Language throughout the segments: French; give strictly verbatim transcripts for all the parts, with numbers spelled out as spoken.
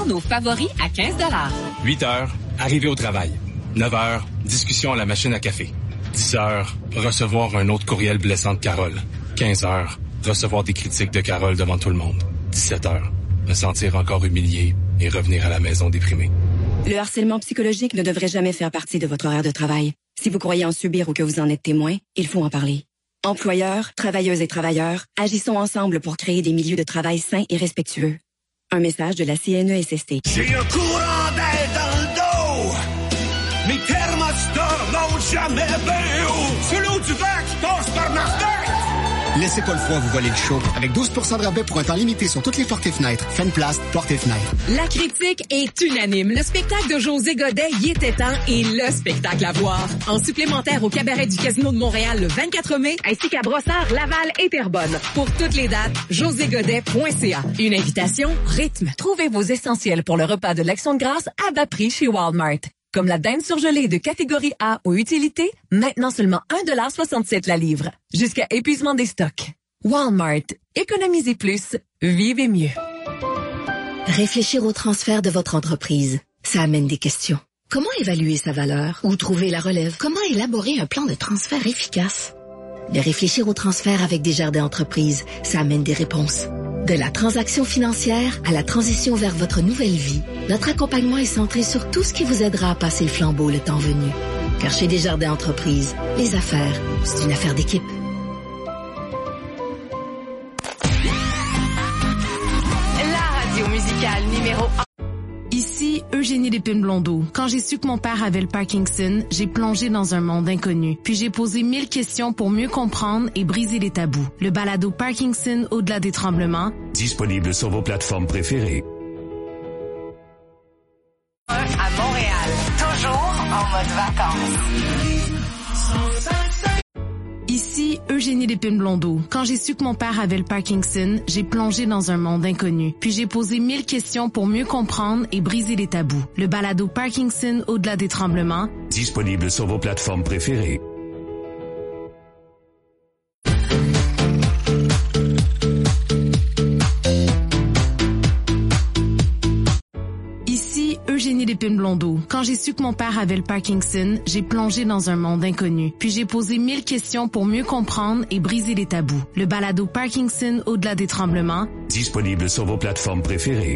sort nos favoris à quinze dollars. huit heures, arriver au travail. neuf heures, discussion à la machine à café. dix heures, recevoir un autre courriel blessant de Carole. quinze heures, recevoir des critiques de Carole devant tout le monde. dix-sept heures, me sentir encore humilié et revenir à la maison déprimé. Le harcèlement psychologique ne devrait jamais faire partie de votre horaire de travail. Si vous croyez en subir ou que vous en êtes témoin, il faut en parler. Employeurs, travailleuses et travailleurs, agissons ensemble pour créer des milieux de travail sains et respectueux. Un message de la C N E S S T. J'ai un courant d'air dans le dos. Mes thermostats montent jamais bien haut. Sous l'eau du verre qui passe par ma fenêtre. Laissez pas le froid vous voler le show. Avec douze pour cent de rabais pour un temps limité sur toutes les portes et fenêtres. Fenplast, portes et fenêtres. La critique est unanime. Le spectacle de José Godet, Y était temps, est le spectacle à voir. En supplémentaire au cabaret du Casino de Montréal le vingt-quatre mai, ainsi qu'à Brossard, Laval et Terrebonne. Pour toutes les dates, josé godet point c a. Une invitation rythme. Trouvez vos essentiels pour le repas de l'Action de grâce à bas prix chez Walmart. Comme la dinde surgelée de catégorie A ou utilité, maintenant seulement un dollar soixante-sept la livre. Jusqu'à épuisement des stocks. Walmart. Économisez plus. Vivez mieux. Réfléchir au transfert de votre entreprise, ça amène des questions. Comment évaluer sa valeur? Où trouver la relève? Comment élaborer un plan de transfert efficace? De réfléchir au transfert avec Desjardins Entreprises, ça amène des réponses. De la transaction financière à la transition vers votre nouvelle vie, notre accompagnement est centré sur tout ce qui vous aidera à passer le flambeau le temps venu. Car chez Desjardins Entreprises, les affaires, c'est une affaire d'équipe. La radio musicale numéro un. Ici, Eugénie Lépine-Blondeau. Quand j'ai su que mon père avait le Parkinson, j'ai plongé dans un monde inconnu. Puis j'ai posé mille questions pour mieux comprendre et briser les tabous. Le balado Parkinson au-delà des tremblements. Disponible sur vos plateformes préférées. À Montréal. Toujours en mode vacances. Ici, Eugénie Lépine-Blondeau. Quand j'ai su que mon père avait le Parkinson, j'ai plongé dans un monde inconnu. Puis j'ai posé mille questions pour mieux comprendre et briser les tabous. Le balado Parkinson au-delà des tremblements. Disponible sur vos plateformes préférées. Ici, Eugénie Lépine-Blondeau. Quand j'ai su que mon père avait le Parkinson, j'ai plongé dans un monde inconnu. Puis j'ai posé mille questions pour mieux comprendre et briser les tabous. Le balado Parkinson au-delà des tremblements. Disponible sur vos plateformes préférées.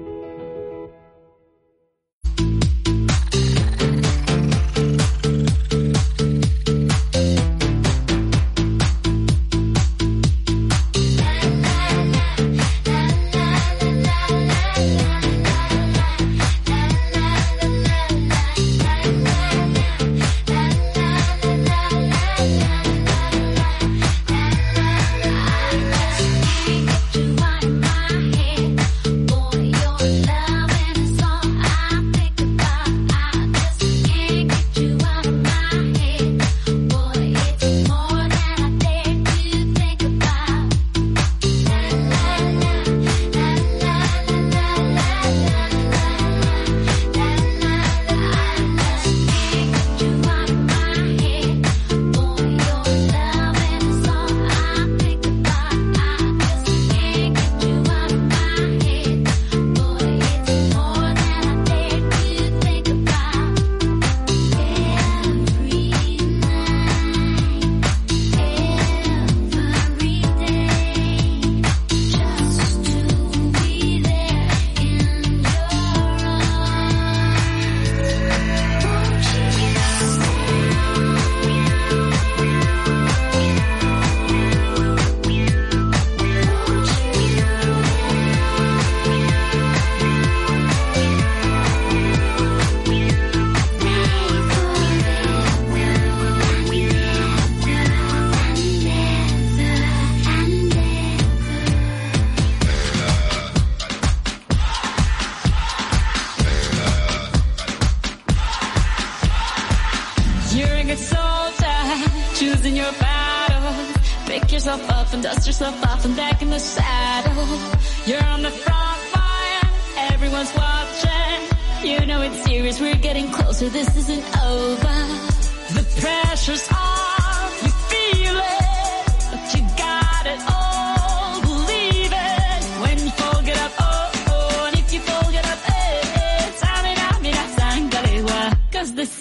yourself up and dust yourself off and back in the saddle. You're on the front line, everyone's watching. You know it's serious, we're getting closer, this isn't over. The pressure's on, you feel it, but you got it all, believe it. When you fold it up, oh, oh, and if you fold it up, eh.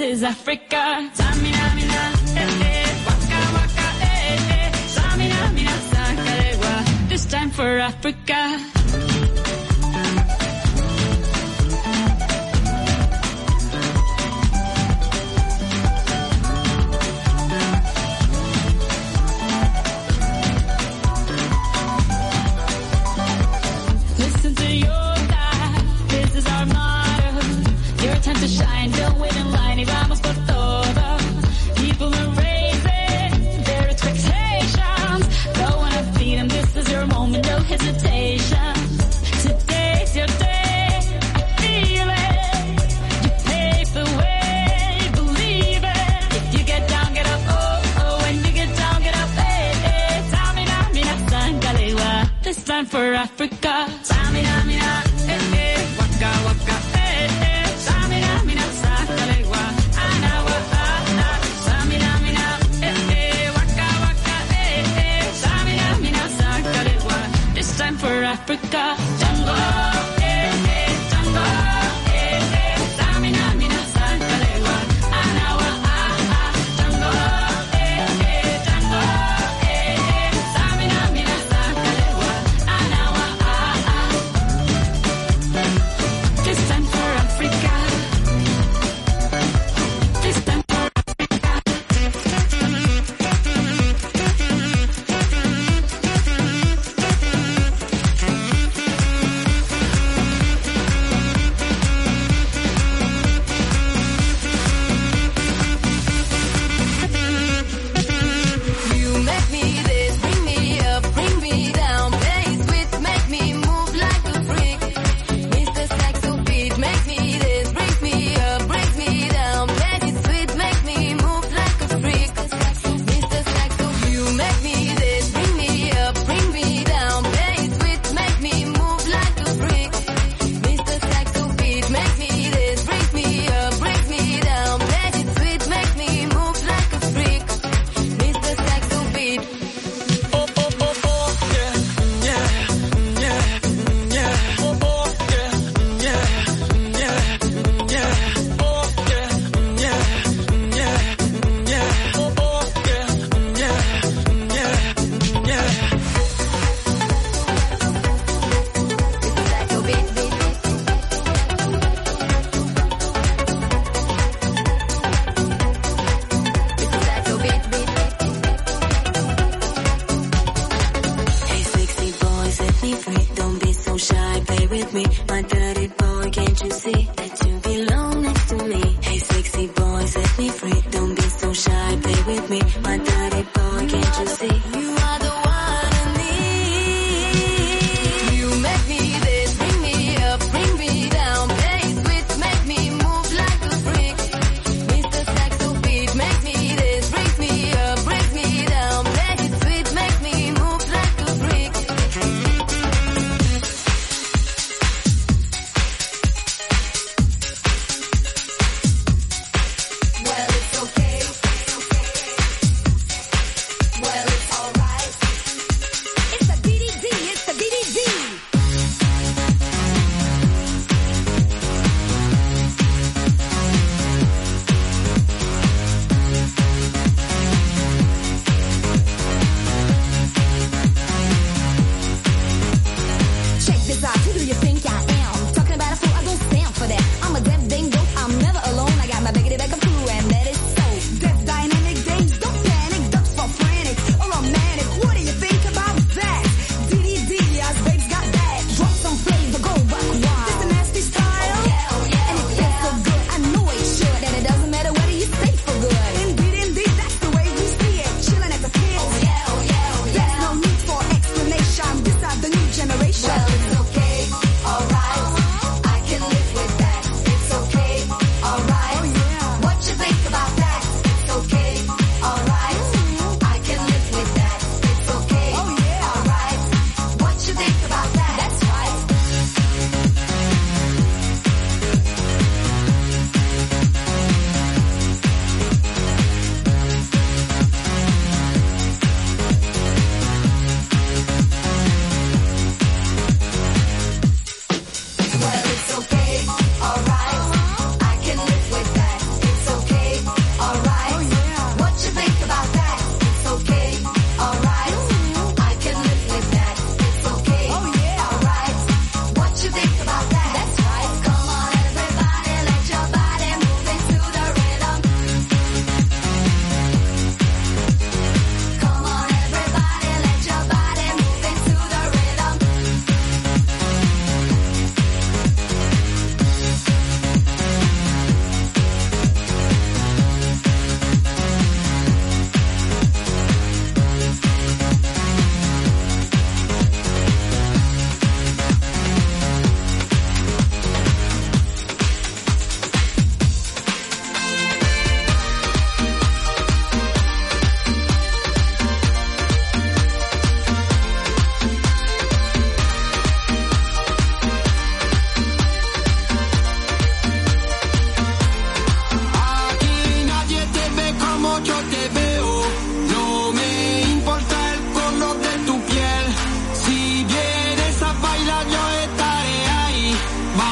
is Africa. Samina, mina, eh, eh, waka, waka, eh, eh. Samina, mina, sakarewa. This time for Africa. To shine, don't wait in line, y vamos por todo. People are raising their expectations. Go and feed them, this is your moment, no hesitation. Today's your day, I feel it. You pave the way, believe it. If you get down, get up, oh, oh. When you get down, get up, hey, hey. Tamina, mina, sangalewa. This time for Africa. Tamina, mina, eh, eh. Waka, waka, eh, eh. Time for Africa. Tango, eh, eh, tango, eh, eh. Samina, mina, sangalewa. Anawa, ah, ah. Tango, eh, eh, tango, eh, eh. Samina, mina, sangalewa. Anawa, ah, ah. This time for Africa. This time for Africa.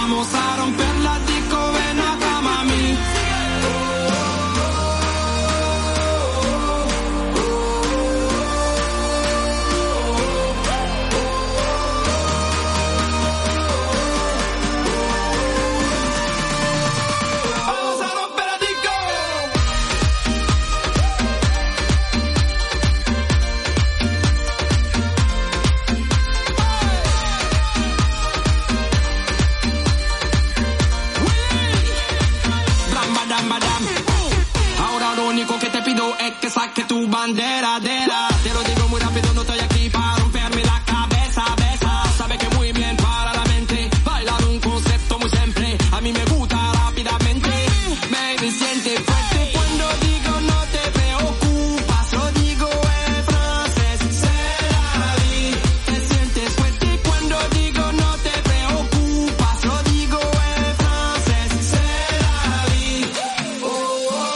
Vamos a romper la disco, ven acá, mami. Es que saque tu bandera, de la. Te lo digo muy rápido, no estoy aquí para romperme la cabeza, besa. Sabe que muy bien para la mente, bailar un concepto muy simple. A mí me gusta rápidamente, baby, siente fuerte cuando digo no te preocupas. Lo digo en francés, c'est la vie. Te sientes fuerte cuando digo no te preocupas. Lo digo en francés, c'est la vie. Oh, oh, oh.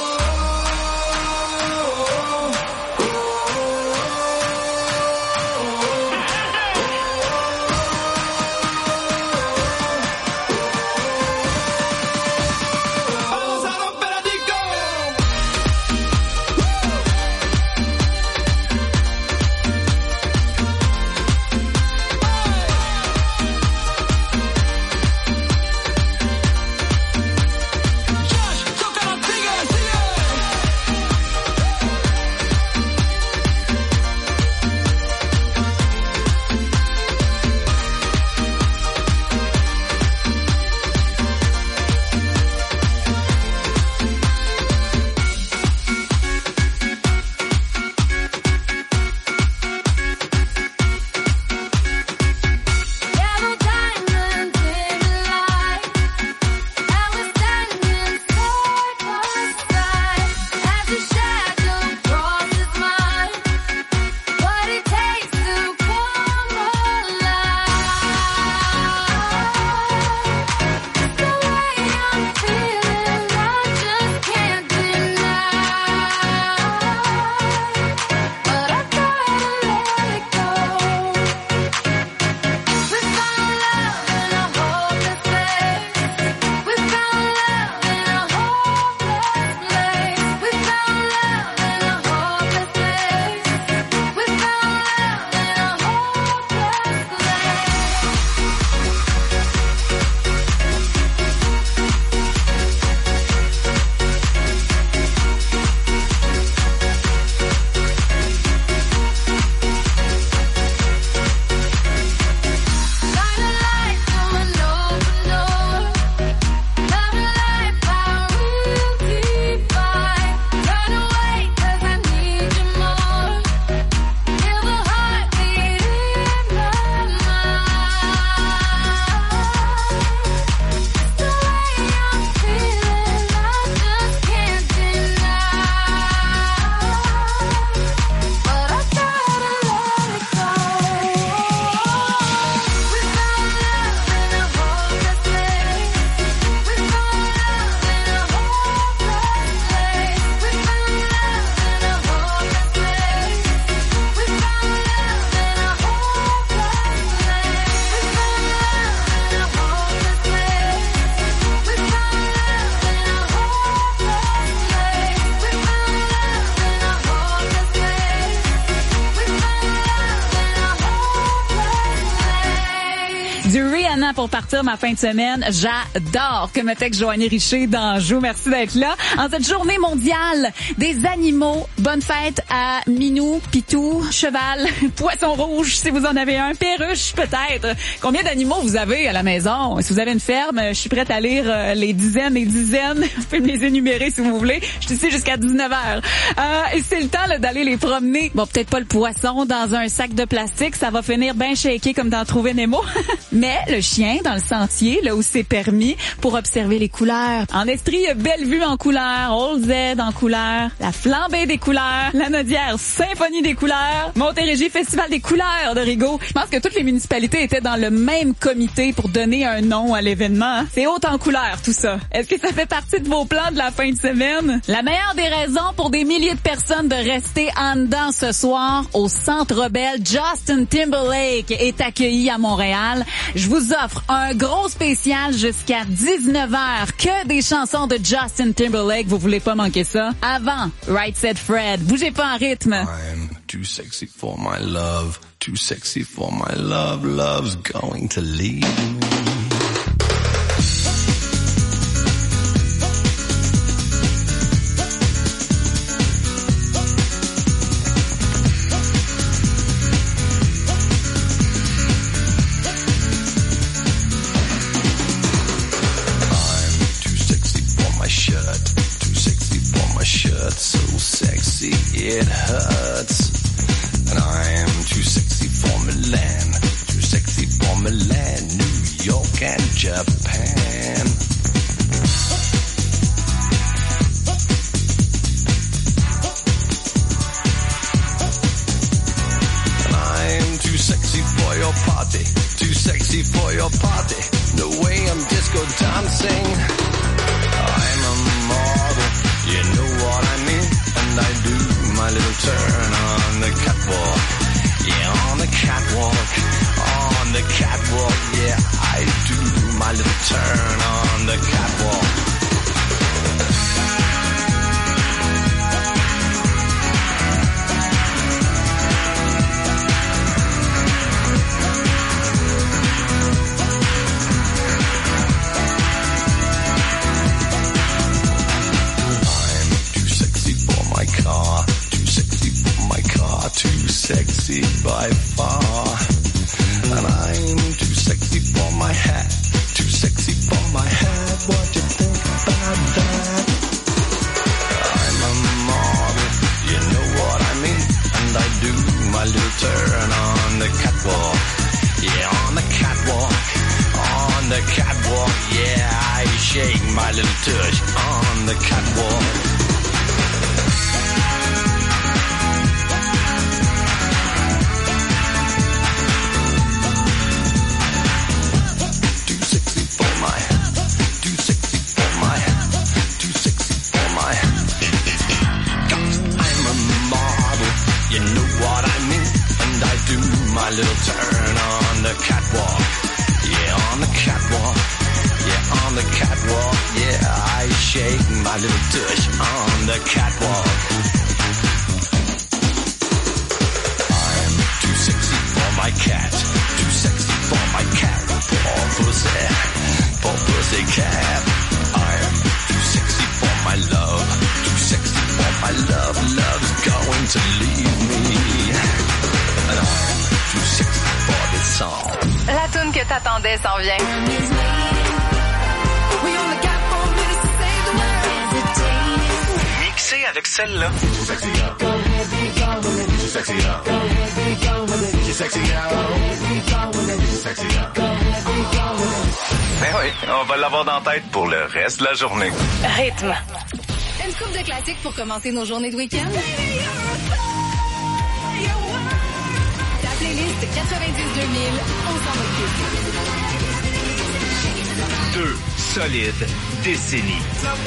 Pour partir ma fin de semaine, j'adore que me texte Joanie Richer d'Anjou. Merci d'être là. En cette journée mondiale des animaux, bonne fête à Minou, Pitou, Cheval, Poisson Rouge, si vous en avez un, Perruche peut-être. Combien d'animaux vous avez à la maison? Si vous avez une ferme, je suis prête à lire les dizaines et dizaines. Vous pouvez me les énumérer si vous voulez. Je suis ici jusqu'à dix-neuf heures. Euh, et c'est le temps là, d'aller les promener. Bon, peut-être pas le poisson dans un sac de plastique, ça va finir bien shaké comme dans Trouver Nemo. Mais le chien dans le sentier, là où c'est permis, pour observer les couleurs. En Estrie, belle vue en couleurs, Old Z en couleurs, la flambée des couleurs, la Nodière, symphonie des couleurs, Montérégie, festival des couleurs de Rigaud. Je pense que toutes les municipalités étaient dans le même comité pour donner un nom à l'événement. Hein? C'est haut en couleurs, tout ça. Est-ce que ça fait partie de vos plans de la fin de semaine? La meilleure des raisons pour des milliers de personnes de rester en dedans ce soir au Centre Bell, Justin Timberlake est accueilli à Montréal. Je vous offre offre un gros spécial jusqu'à dix-neuf heures. Que des chansons de Justin Timberlake. Vous voulez pas manquer ça? Avant, Right Said Fred. Bougez pas en rythme. I'm too sexy for my love. Too sexy for my love. Love's going to leave me. It hurts, and I'm too sexy for Milan, too sexy for Milan, New York and Japan. And I'm too sexy for your party, too sexy for your party, no way I'm disco dancing. I'm a model, you know what I mean, and I do my little turn on the catwalk, yeah, on the catwalk, on the catwalk, yeah, I do my little turn on the catwalk. Too sexy by far, and I'm too sexy for my hat, too sexy for my hat, what do you think about that? I'm a model, you know what I mean, and I do my little turn on the catwalk, yeah, on the catwalk, on the catwalk, yeah, I shake my little tush on the catwalk. My little turn on the catwalk, yeah, on the catwalk, yeah, on the catwalk, yeah, I shake my little tush on the catwalk. I'm too sexy for my cat, too sexy for my cat, poor pussy, poor pussy cat. I'm too sexy for my love, too sexy for my love, love's going to leave me, and I'm too sexy for this song. La toune que t'attendais s'en vient. Mixé avec celle-là. Ben oui, on va l'avoir dans la tête pour le reste de la journée. Rythme. Une coupe de classiques pour commencer nos journées de week-end. Playlist quatre-vingt-dix deux mille, on s'en occupe. Deux solides décennies.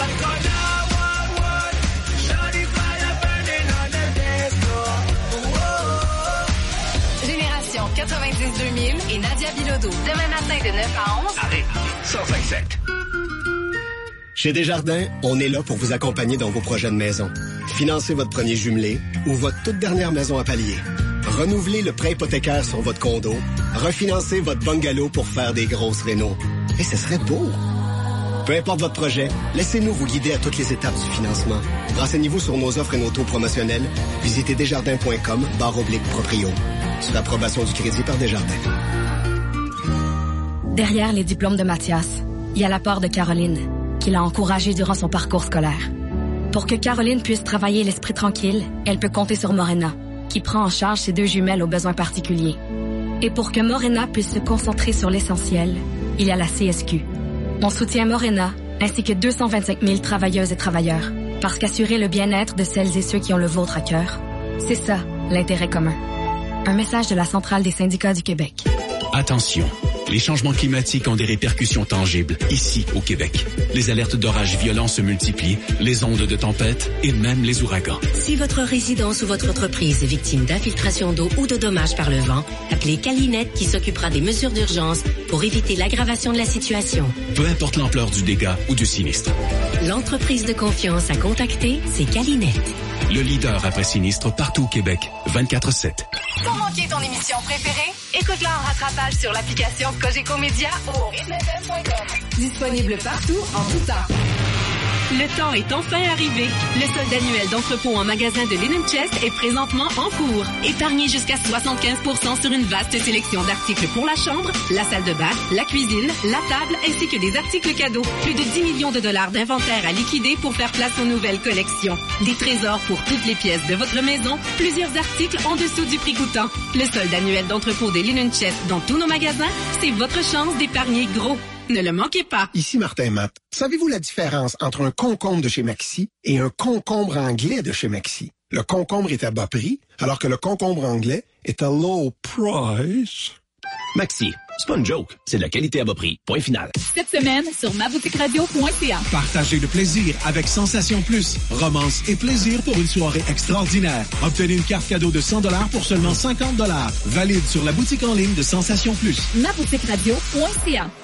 Génération quatre-vingt-dix deux mille et Nadia Bilodeau. Demain matin de neuf à onze. Allez, cent vingt-sept. Chez Desjardins, on est là pour vous accompagner dans vos projets de maison. Financez votre premier jumelé ou votre toute dernière maison à palier. Renouvelez le prêt hypothécaire sur votre condo. Refinancez votre bungalow pour faire des grosses rénos. Et ce serait beau! Peu importe votre projet, laissez-nous vous guider à toutes les étapes du financement. Renseignez-vous sur nos offres et nos taux promotionnels. Visitez desjardins.com barre oblique proprio. Sur approbation du crédit par Desjardins. Derrière les diplômes de Mathias, il y a l'apport de Caroline, qui l'a encouragé durant son parcours scolaire. Pour que Caroline puisse travailler l'esprit tranquille, elle peut compter sur Morena, qui prend en charge ses deux jumelles aux besoins particuliers. Et pour que Morena puisse se concentrer sur l'essentiel, il y a la C S Q. On soutient Morena, ainsi que deux cent vingt-cinq mille travailleuses et travailleurs, parce qu'assurer le bien-être de celles et ceux qui ont le vôtre à cœur, c'est ça, l'intérêt commun. Un message de la Centrale des syndicats du Québec. Attention, Les changements climatiques ont des répercussions tangibles, ici, au Québec. Les alertes d'orages violents se multiplient, les ondes de tempête et même les ouragans. Si votre résidence ou votre entreprise est victime d'infiltration d'eau ou de dommages par le vent, appelez Calinette qui s'occupera des mesures d'urgence pour éviter l'aggravation de la situation. Peu importe l'ampleur du dégât ou du sinistre. L'entreprise de confiance à contacter, c'est Calinette. Le leader après sinistre partout au Québec, vingt-quatre sept. Sans manquer ton émission préférée, écoute-la en rattrapage sur l'application Cogeco Média ou au rythme f m point com. Disponible partout, en tout temps. Le temps est enfin arrivé. Le solde annuel d'entrepôt en magasin de Linen Chest est présentement en cours. Épargnez jusqu'à soixante-quinze pour cent sur une vaste sélection d'articles pour la chambre, la salle de bain, la cuisine, la table ainsi que des articles cadeaux. Plus de dix millions de dollars d'inventaire à liquider pour faire place aux nouvelles collections. Des trésors pour toutes les pièces de votre maison, plusieurs articles en dessous du prix coûtant. Le solde annuel d'entrepôt des Linen Chest dans tous nos magasins, c'est votre chance d'épargner gros. Ne le manquez pas. Ici Martin Matt. Savez-vous la différence entre un concombre de chez Maxi et un concombre anglais de chez Maxi? Le concombre est à bas prix, alors que le concombre anglais est à low price. Maxi, c'est pas une joke, c'est de la qualité à bas prix. Point final. Cette semaine, sur ma boutique radio point c a. Partagez le plaisir avec Sensation Plus. Romance et plaisir pour une soirée extraordinaire. Obtenez une carte cadeau de cent dollars pour seulement cinquante dollars. Valide sur la boutique en ligne de Sensation Plus. ma boutique radio point c a.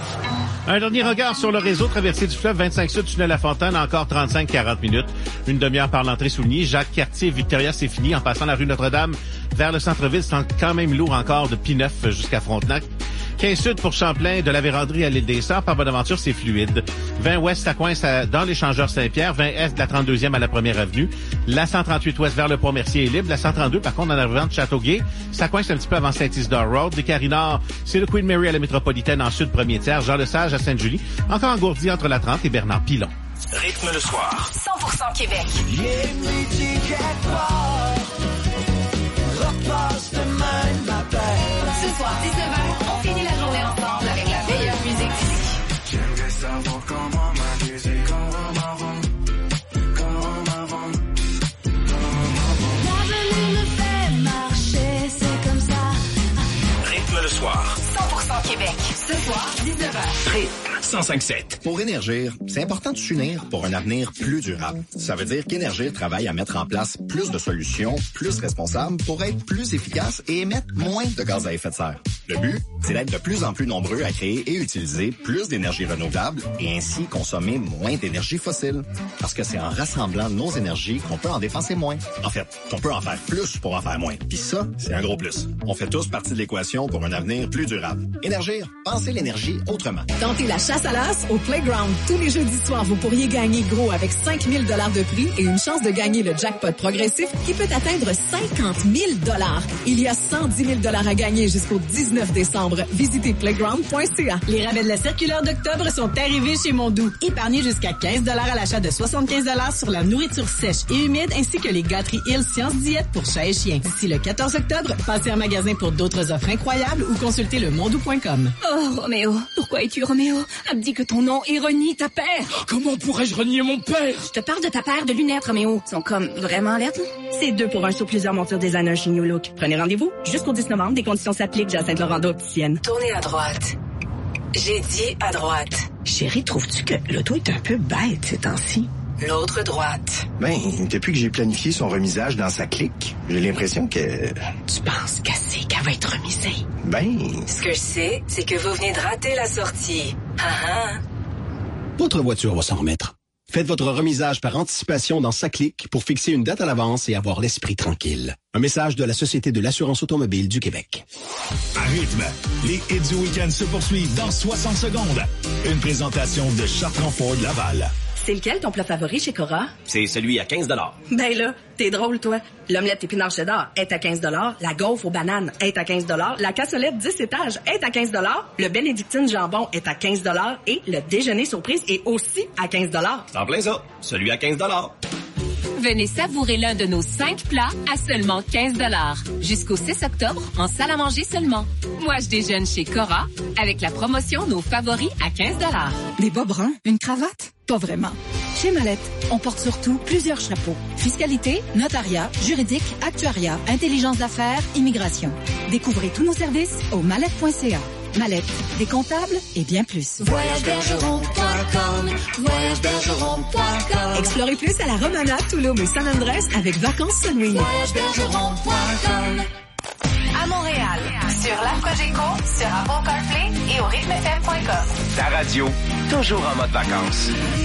Un dernier regard sur le réseau traversée du fleuve vingt-cinq Sud, tunnel La Fontaine, encore trente-cinq à quarante minutes. Une demi-heure par l'entrée soulignée. Jacques Cartier, Victoria, c'est fini. En passant la rue Notre-Dame vers le centre-ville, c'est quand même lourd encore de P neuf jusqu'à Frontenac. quinze Sud pour Champlain, de la Vérandrie à l'île des Sœurs. Par Bonaventure, c'est fluide. vingt Ouest, ça coince à, dans l'échangeur Saint-Pierre. vingt Est de la trente-deuxième à la première avenue. La cent trente-huit Ouest vers le Pont-Mercier est libre. La cent trente-deux, par contre, en arrivant de Châteauguay, ça coince un petit peu avant Saint-Isidore Road. Des Carry-Nord, c'est le Queen Mary à la métropolitaine en sud, premier tiers. Jean-Lesage à Sainte-Julie. Encore engourdi entre la trente et Bernard Pilon. Rythme le soir. cent pour cent Québec. Ce soir, dix-neuf heures, on finit la journée ensemble avec la meilleure musique d'ici. J'aimerais savoir comment ma musique comme avant, comme avant. L'avenir me fait marcher, c'est comme ça. Rythme le soir. cent pour cent Québec. Ce soir, dix-neuf heures. Rythme cent cinq sept. Pour Énergir, c'est important de s'unir pour un avenir plus durable. Ça veut dire qu'Énergir travaille à mettre en place plus de solutions, plus responsables pour être plus efficace et émettre moins de gaz à effet de serre. Le but, c'est d'être de plus en plus nombreux à créer et utiliser plus d'énergie renouvelable et ainsi consommer moins d'énergie fossile. Parce que c'est en rassemblant nos énergies qu'on peut en dépenser moins. En fait, qu'on peut en faire plus pour en faire moins. Puis ça, c'est un gros plus. On fait tous partie de l'équation pour un avenir plus durable. Énergir, pensez l'énergie autrement. Tentez la chasse à l'as au Playground. Tous les jeudis soirs, vous pourriez gagner gros avec cinq mille dollars de prix et une chance de gagner le jackpot progressif qui peut atteindre cinquante mille dollars. Il y a cent dix mille dollars à gagner jusqu'au dix-neuf décembre. Visitez playground point c a. Les rabais de la circulaire d'octobre sont arrivés chez Mondou. Épargnez jusqu'à quinze dollars à l'achat de soixante-quinze dollars sur la nourriture sèche et humide ainsi que les gâteries Hill Science Diète pour chat et chien. D'ici le quatorze octobre, passez en magasin pour d'autres offres incroyables ou consultez le mondou point com. Oh, Roméo, pourquoi es-tu Roméo? Elle me dit que ton nom ironie ta père. Comment pourrais-je renier mon père? Je te parle de ta paire de lunettes, Roméo. Ils sont comme vraiment lettres. C'est deux pour un sur plusieurs montures designer chez New Look. Prenez rendez-vous jusqu'au dix novembre. Des conditions s'appliquent. Jacinthe Laurent d'Opticienne. Tournez à droite. J'ai dit à droite. Chérie, trouves-tu que l'auto est un peu bête ces temps-ci? L'autre droite. Ben, depuis que j'ai planifié son remisage dans sa clique, j'ai l'impression que... Tu penses qu'elle qu'elle va être remisée? Ben... Ce que je sais, c'est que vous venez de rater la sortie. Ah ah. Votre voiture va s'en remettre. Faites votre remisage par anticipation dans SACLIC pour fixer une date à l'avance et avoir l'esprit tranquille. Un message de la Société de l'assurance automobile du Québec. À rythme, les hits du week-end se poursuivent dans soixante secondes. Une présentation de Chartrand Ford Laval. C'est lequel ton plat favori chez Cora? C'est celui à quinze dollars. Ben là, t'es drôle, toi. L'omelette épinard cheddar est à quinze dollars. La gaufre aux bananes est à quinze dollars. La cassolette dix étages est à quinze dollars. Le bénédictine jambon est à quinze dollars. Et le déjeuner surprise est aussi à quinze dollars. C'est en plein ça. Celui à quinze dollars. Venez savourer l'un de nos cinq plats à seulement quinze dollars. Jusqu'au six octobre, en salle à manger seulement. Moi, je déjeune chez Cora avec la promotion Nos favoris à quinze dollars. Des bas bruns? Une cravate? Pas vraiment. Chez Mallette, on porte surtout plusieurs chapeaux. Fiscalité, notariat, juridique, actuariat, intelligence d'affaires, immigration. Découvrez tous nos services au mallette point c a. Mallette, des comptables et bien plus. voyage bergeron point com, voyage bergeron point com. Explorez plus à la Romana, Tulum et San Andrés avec Vacances Sunwing. voyage bergeron point com. À Montréal, sur l'App Cogeco, sur Apple CarPlay et au rythme f m point com. Ta radio, toujours en mode vacances.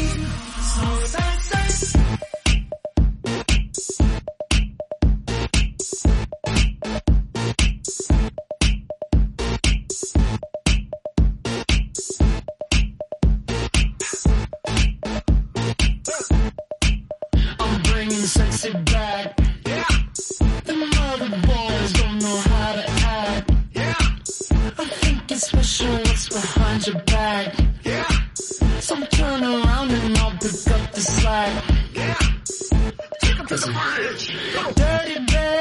I'm bringing sexy back. Yeah. The mother boys don't know how to act. Yeah. I think it's special what's behind your back. Yeah. So turn around and I'll pick up the slack. Yeah. Take up to the bridge. Dirty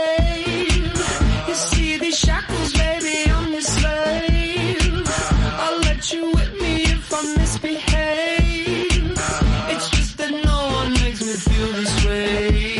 babe. You see these shackles, baby, I'm your slave. I'll let you whip me if I misbehave. It's just that no one makes me feel this way.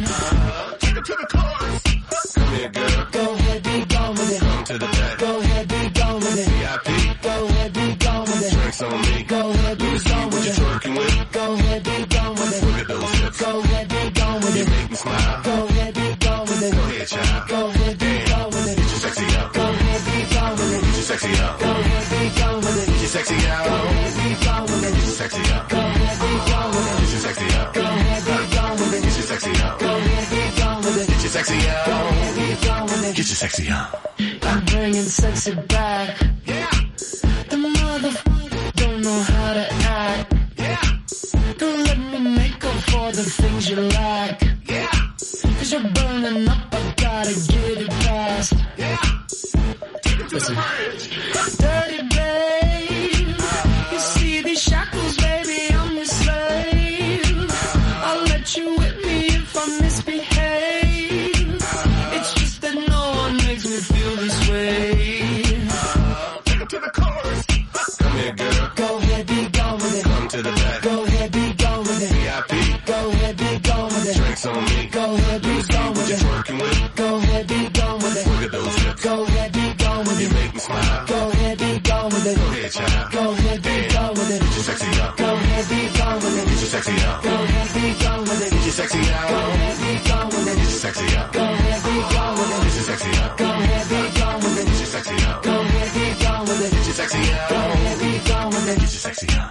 Take it to the chorus. Come here, girl. Go ahead, be gone with it. Come to the back. Go ahead, be gone with it. V I P. Go ahead, be gone with it. Drinks on me. Go ahead, be gone with it. Twerking with. Go ahead, be gone with it. Look at those hips. Go ahead, be gone with it. You make me smile. Go ahead, be gone with it. Go ahead, child. Go ahead, be gone with it. Get your sexy out. Go ahead, be gone with it. Get your sexy out. Go ahead, be gone with it. Get your sexy out. Go ahead, be gone with it. Get your sexy out. Go ahead, be gone with it. Get your sexy out. Go ahead, be gone with it. Get your sexy out. Go ahead, be gone with it. Get your sexy out. Go ahead, be gone with it. Get your sexy out. I'm bringing sexy back. Yeah. The motherfuckers don't know how to act. Yeah. Don't let me make up for the things you lack. Yeah. Cause you're burning up, I gotta get it fast. Yeah. Take it to the bridge. Dirty babe. You see these shackles, baby, I'm your slave. I'll let you whip me if I misbehave. It's just that no one makes me feel this way. Take it to the chorus. Come here, girl. Go ahead, be gone with it. Come to the back. Go ahead, be gone with it. V I P. Go ahead, be gone with it. Drinks on me. Go ahead, be gone with it. Twerking with. Go ahead, be gone with it. Look at those hips. Go ahead, be gone with it. You make me smile. Go ahead, be gone with it. Go ahead, child. Go ahead, be gone with it. Get your sexy out. Go ahead, be gone with it. Get your sexy out. Go ahead, be gone with it. Get your sexy out. Go ahead, be gone with it. Get your sexy out. Go ahead, be gone with it. Get your sexy out. Go ahead, be gone with it. Get your sexy out. Go ahead, be gone with it. Get your sexy out. Go ahead, be gone with it. Get your sexy out.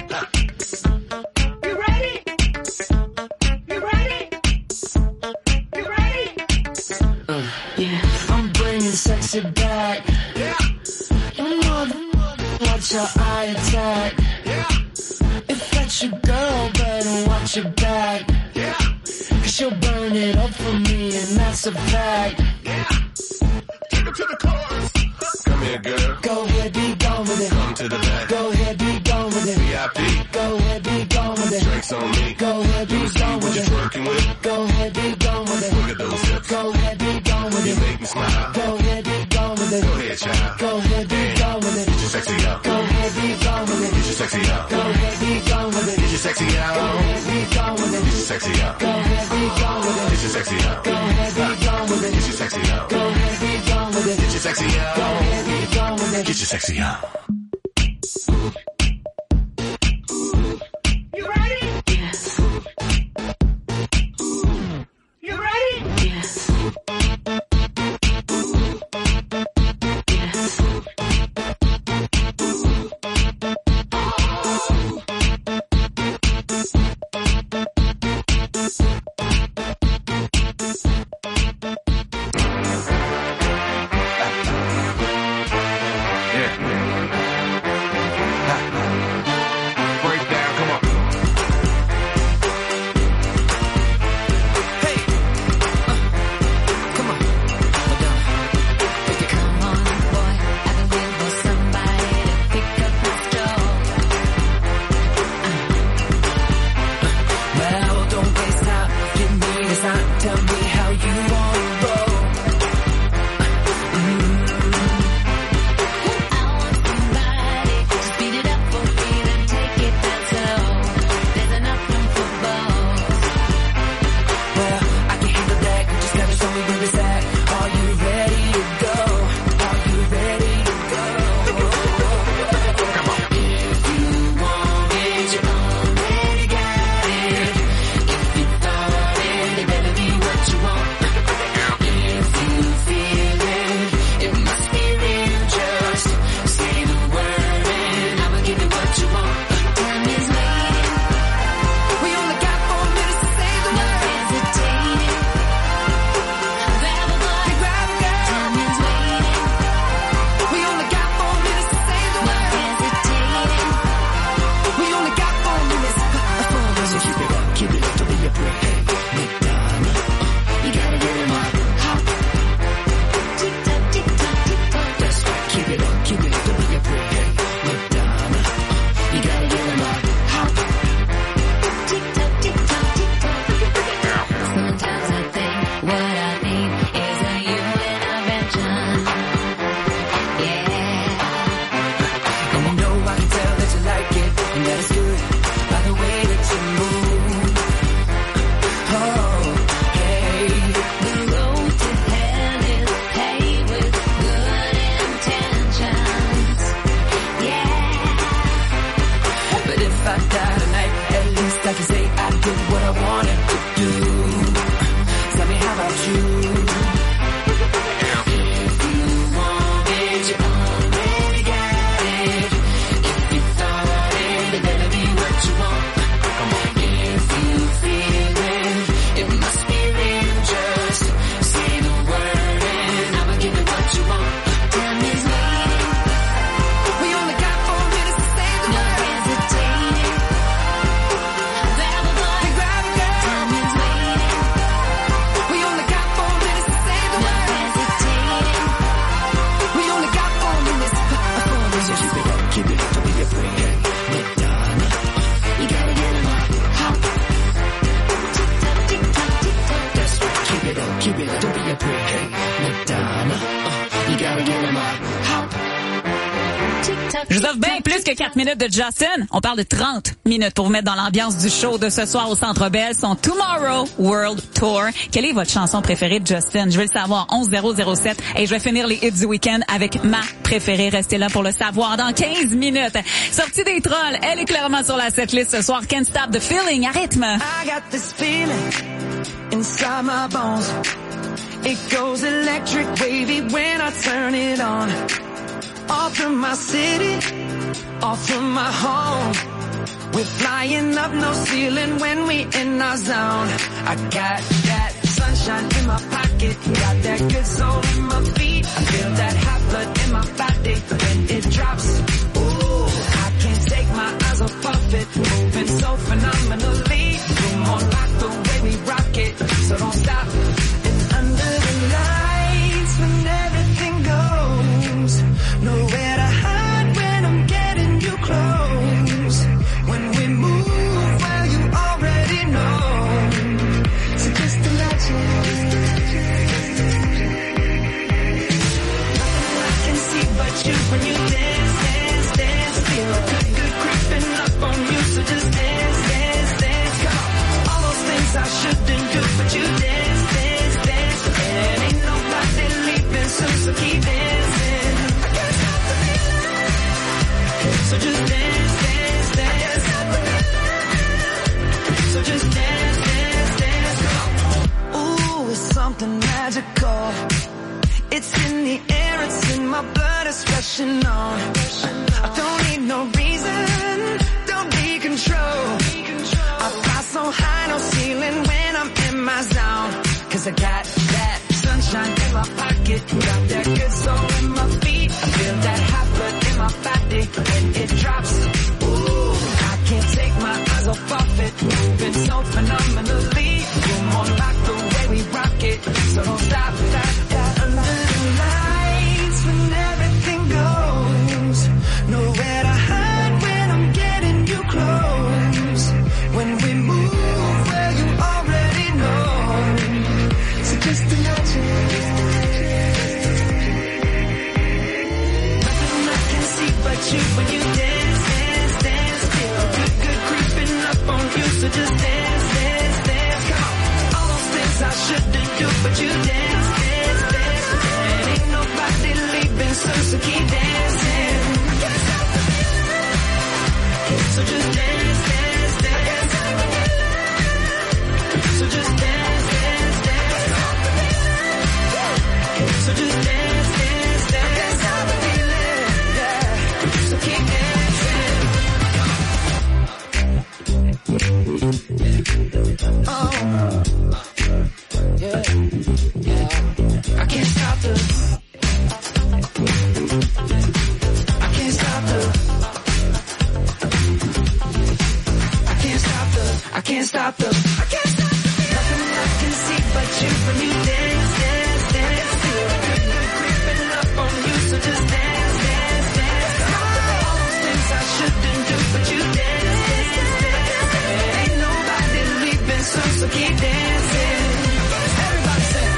You ready? You ready? You ready? Uh, yeah. I'm bringing sexy back. Yeah. You mother, watch your eye attack. Yeah. If that's your girl, better watch your back. Yeah. Cause she'll burn it up for me, and that's a fact. Yeah. Take it to the chorus. Come here, girl. Go ahead, be gone with it. Come to the back. Go ahead, be gone with it. V I P. Go ahead, be gone with it. Drinks on me. Go ahead, be gone with it. Twerking with. Go ahead, be gone with it. Look at those hips. Go ahead, be gone with it. You make me smile. Go ahead, be gone with it. Go ahead, child. Go ahead, be gone with it. Get your sexy out. Go ahead, be gone with it. Get your sexy out. Go ahead, be gone with it. Get your sexy out. Go ahead, be gone with it. Get your sexy out. Go ahead, be gone with it. Get your sexy out. Go ahead, be gone with it. Get your sexy out. Go ahead, be gone with it. Get your sexy out. Go ahead, be gone with it. Get your sexy out. You ready? Yes. You ready? Yes. what you want. Come on. If you feel it, it must be real. Just say the word and I'ma give it what you want. Time is waiting. We only got four minutes to say the word. No hesitating. Grab a boy, grab a girl. Time is waiting. We only got four minutes to say the word. No hesitating. We only got four minutes. Four minutes. So keep it up, keep it up, don't be afraid. Madonna, you gotta get 'em up. Hop. Tick tock, tick tock, tick tock. That's right. Keep it up, keep it up, don't be afraid. Madonna, uh, you gotta get 'em up. Hop. Je vous offre bien plus que quatre minutes de Justin. On parle de trente minutes pour vous mettre dans l'ambiance du show de ce soir au Centre Bell, son Tomorrow World Tour. Quelle est votre chanson préférée de Justin? Je veux le savoir. onze zéro zéro sept. Et je vais finir les hits du week-end avec ma préférée. Restez là pour le savoir dans quinze minutes. Sortie des trolls. Elle est clairement sur la setlist ce soir. Can't Stop the Feeling à rythme. I got this feeling inside my bones. It goes electric wavy when I turn it on. Off from my city, off from my home. We're flying up, no ceiling when we in our zone. I got that sunshine in my pocket, got that good soul in my feet. I feel that hot blood in my body when it drops. Ooh, I can't take my eyes off of it, moving so phenomenally. You're more like the way we rock it, so don't stop. And under the lights when everything goes, nowhere to hide when I'm getting you close. When we move, well, you already know. So just imagine. Nothing I can see but you when you dance, dance, dance. Feel good, good creeping up on you. So just dance, dance, dance. Come on. All those things I shouldn't do, but you dance, dance, dance. And ain't nobody leaving soon, so keep dancing. So just dance, dance, dance. So just dance, dance, dance. Ooh, it's something magical. It's in the air, it's in my blood, it's rushing on. I don't need no reason, don't be control. I fly so high, no ceiling when I'm in my zone. Cause I got that sunshine in my pocket, got that good soul in my feet. I feel that hot blood in my body when it drops. Ooh, I can't take my eyes off of it, moving so phenomenally. You're more like the way we rock it, so don't stop, stop, stop. Under the lights when everything goes, nowhere to hide when I'm getting you close. When we move, well, you already know. So just imagine. Nothing I can see but you when you dance, dance, dance. Feel good, good creeping up on you. So just dance, dance, dance. Come on. All those things I shouldn't do, but you dance, dance, dance. And ain't nobody leaving soon, so keep dancing. So just dance, dance, dance. So just dance, dance, dance. So just dance, dance, dance. Stop the feeling, yeah. So keep dancing. Oh, yeah, yeah. I can't stop the. I can't stop the. I can't stop the. I can't stop the. I can't stop the. Nothing I can see but you when you dance, dance, dance. Feel good, good creeping up on you, so just dance, dance, dance. All those things I shouldn't do, but you dance, dance, dance. Ain't nobody leaving soon, so keep dancing. Everybody sing.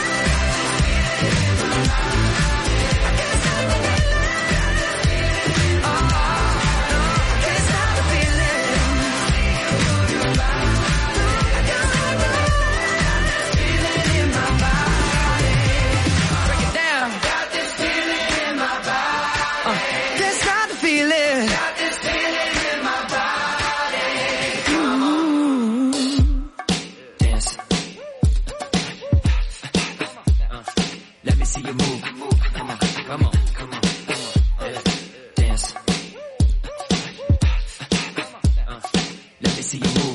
see you move.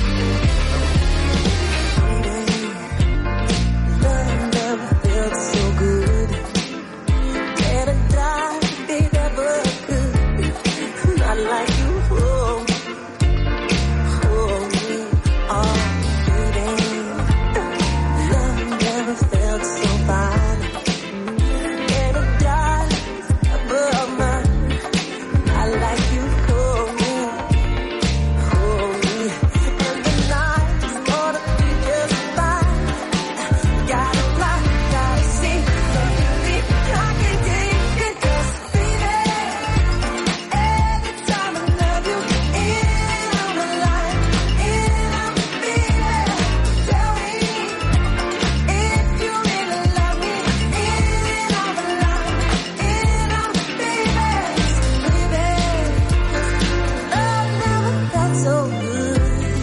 Love never felt so good. Can I die if it ever could? Not like you hold, hold me, oh baby. Love never felt so fine. Can I die above mine? Not like you hold me, hold me. And the night is gonna be just fine. Gotta fly, gotta see, baby, I can take it, 'cause baby, every time I love you, in and out my life, in and out, baby. Tell me if you really love me, in and out my life, in and out, baby. Baby, love never felt so good.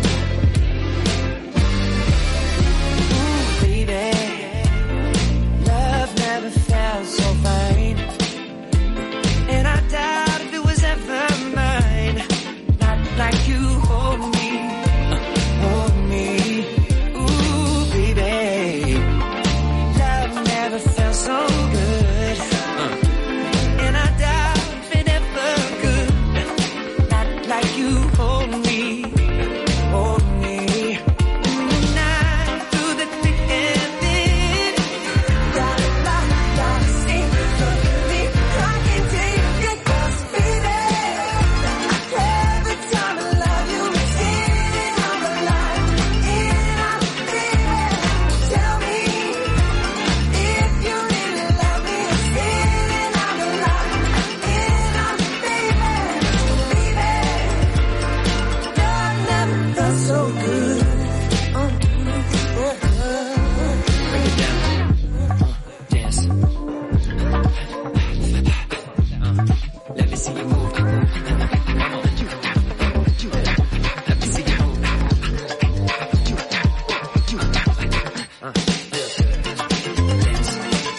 Ooh, baby, love never felt so fine. And I doubt if it was ever mine. Not like you hold me, hold me. Ooh, baby, love never felt so good. And I doubt if it ever could. Not like you hold me, hold me. And the night through the thick and thin. Gotta fly, gotta see, baby, I can take it, 'cause baby, every time I love you, it's in and out my life, in and out, baby. Tell me if you really love me, it's in and out my life, in and out, baby. Baby, love never felt so good. Uh, Bring it down. Dance. Let me see you move. Come on. Let me see you move. Uh, dance.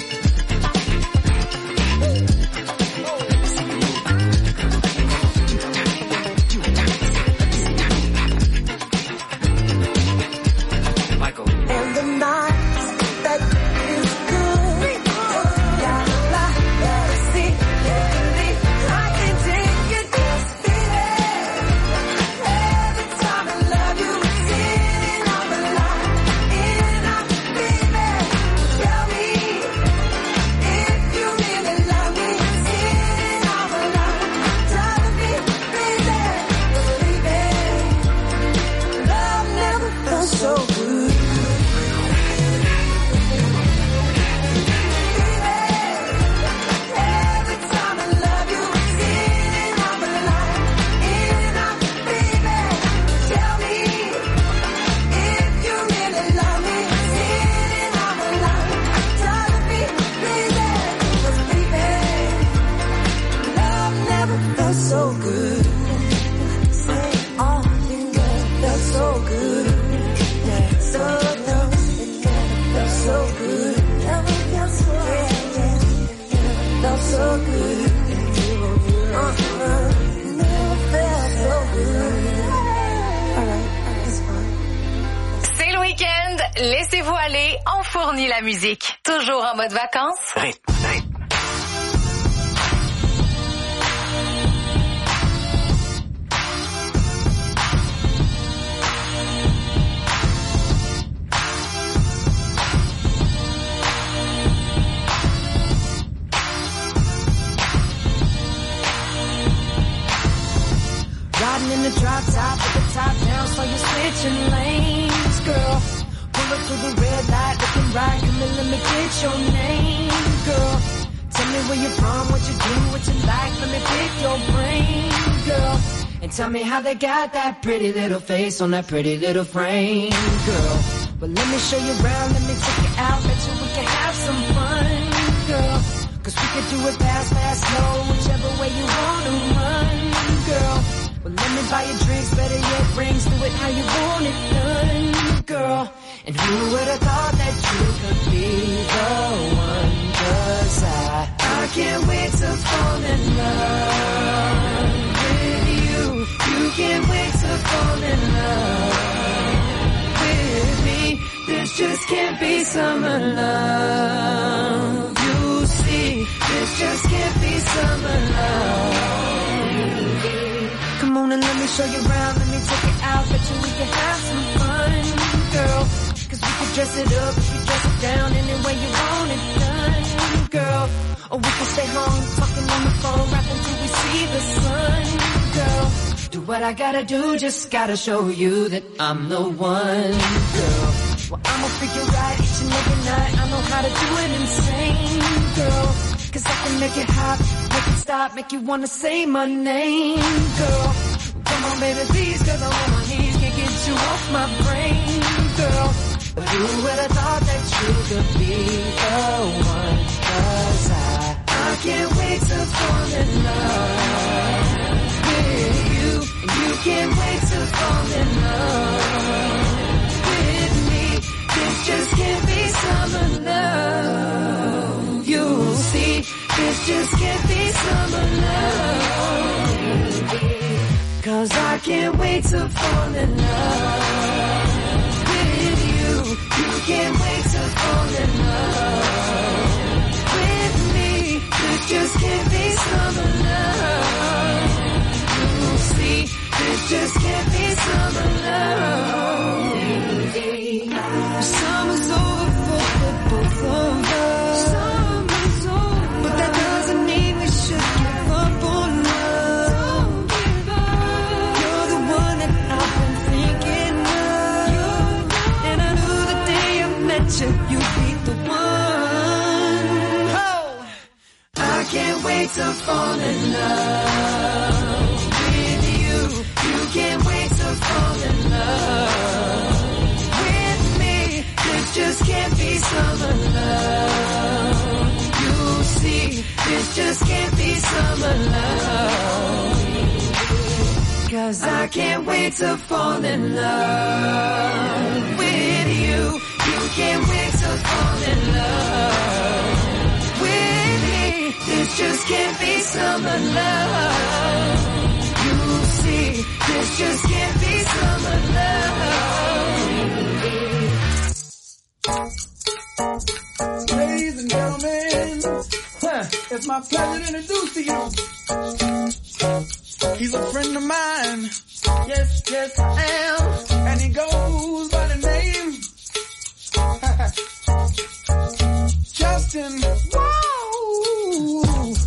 Michael. And the night that is good. Gotta fly, gotta see, baby, I can take it, 'cause baby, every time I love you, it's in and out my life, in and out, baby. Tell me if you really love me, it's in and out my life. Tell me, baby, baby, love never felt so good. Every time I love you, it's in and out my life, in and out, baby. Tell me if you really love me, it's in and out my life. Tell me, baby, 'cause baby, love never felt so good. Say, oh, it never felt so good. Yeah, so no, it never felt so good. Never felt so good. Felt so good. Uh-uh. Never felt so good. All right, it's fine. C'est le week-end, laissez-vous aller, on fournit la musique. Toujours en mode vacances? Rythme, rythme. Riding in the drop top with the top down, so you're switching lanes, girl. Pull up to the red light, looking right, come and let me get your name, girl. Tell me where you're from, what you do, what you like, let me pick your brain, girl. And tell me how they got that pretty little face on that pretty little frame, girl. But let me show you around, let me take you out, bet you we can have some fun, girl. 'Cause we could do it fast, fast, slow, whichever way you wanna run, girl. Well, let me buy you drinks, better yet rings, do it how you want it done, girl. And who would have thought that you could be the one? 'Cause I, I can't wait to fall in love with you. You can't wait to fall in love can't be summer love. You see, this just can't be summer love. Come on and let me show you around, let me take it out, bet you we can have some fun, girl. Cause we can dress it up, we can dress it down, any way you want it done, girl. Or we can stay home, talking on the phone, rapping till we see the sun, girl. Do what I gotta do, just gotta show you that I'm the one, girl. Well, I'ma freak you right each and every night, I know how to do it insane, girl. Cause I can make it hot, make it stop, make you wanna say my name, girl. Come on baby, please, cause I'm on my knees, can't get you off my brain, girl. But who would have thought that you could be the one? Cause I, I can't wait to fall in love with you. And you can't wait to fall in love with me. This just can't be summer love. You'll see, this just can't be summer love. Cause I can't wait to fall in love with you. You can't wait to fall in love with me. This just can't be summer love. You'll see, this just can't be summer love. Summer's over for the both of us. Summer's over, but that doesn't mean we should give up on love. You're the one that I've been thinking of, and I knew the day I met you, you'd be the one. Oh, I can't wait to fall in love with you. You can't wait to fall in love with me. This just can't be summer love. You'll see, this just can't be summer love. Cause I can't wait to fall in love with you. You can't wait to fall in love with me. This just can't be summer love. You'll see, this just can't be summer love. Ladies and gentlemen, huh, it's my pleasure to introduce to you. He's a friend of mine. Yes, yes, I am. And he goes by the name Justin. Whoa!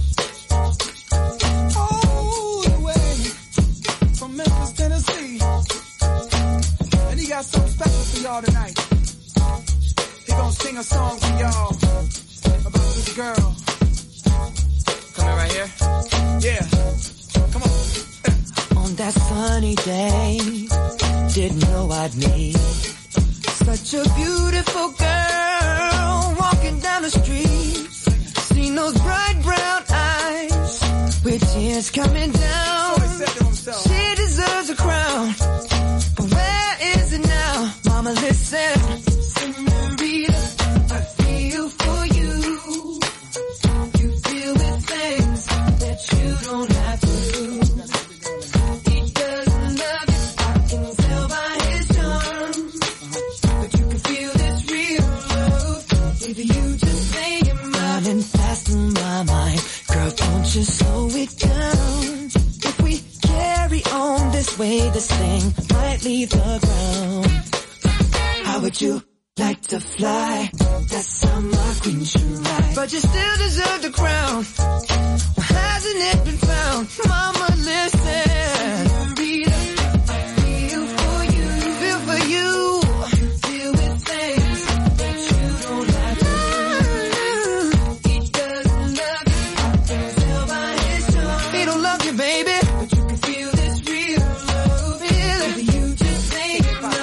All the way from Memphis, Tennessee. And he got something special for y'all tonight. He gonna sing a song for y'all about this girl. Coming right here? Yeah. Come on. On that sunny day, didn't know I'd meet such a beautiful girl walking down the street. Seen those bright brown eyes with tears coming down. She deserves a crown, but where is it now? Mama, listen. Senorita, I feel for you. You deal with things that you don't have to do. He doesn't love you, I can tell by his charm. But you can feel this real love if you just say your mind. Running fast in my mind, girl, don't you slow it down. If we carry on this way, this thing might leave the ground. How would you like to fly? That summer queen should ride. But you still deserve the crown. Well, hasn't it been found? Mama, listen. Senorita, I feel for you. Feel for you. You deal with things that you don't have to do. He doesn't love you, I can tell by his charm. He don't love you, baby, but you can feel this real love. Feel it. You just make it love.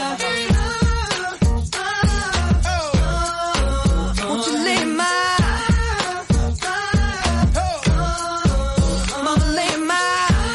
Won't you lay my, mama lay my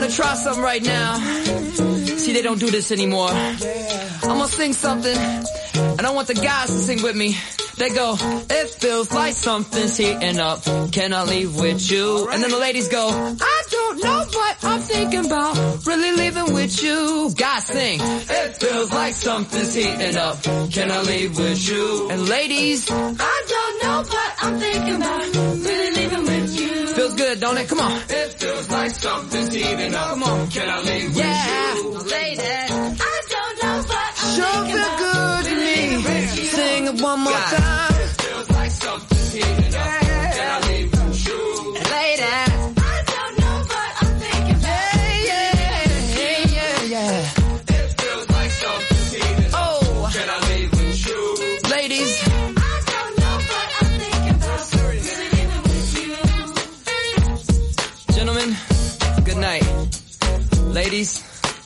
gonna try something right now. See, they don't do this anymore. I'm gonna sing something, and I want the guys to sing with me. They go, it feels like something's heating up. Can I leave with you? And then the ladies go, I don't know what I'm thinking about. Really leaving with you. Guys sing, it feels like something's heating up. Can I leave with you? And ladies, I don't know what I'm thinking about. Really leaving with you. Feels good, don't it? Come on. It feels like something's heating up. Come on. Can I leave with yeah. you? Ladies, I don't know what I'm sure thinking about. Sure feel good to me. Sing it one more God. time. It feels like something's heating up. Yeah. Can I leave with you? Ladies, I don't know what I'm thinking about. Yeah, yeah, yeah, yeah. It feels like something's heating up. Oh, can I leave with you? Ladies, I don't know what I'm thinking about. Really leaving with you. Gentlemen, good night. Ladies,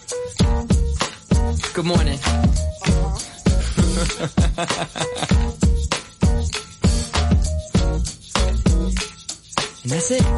good morning. And that's it.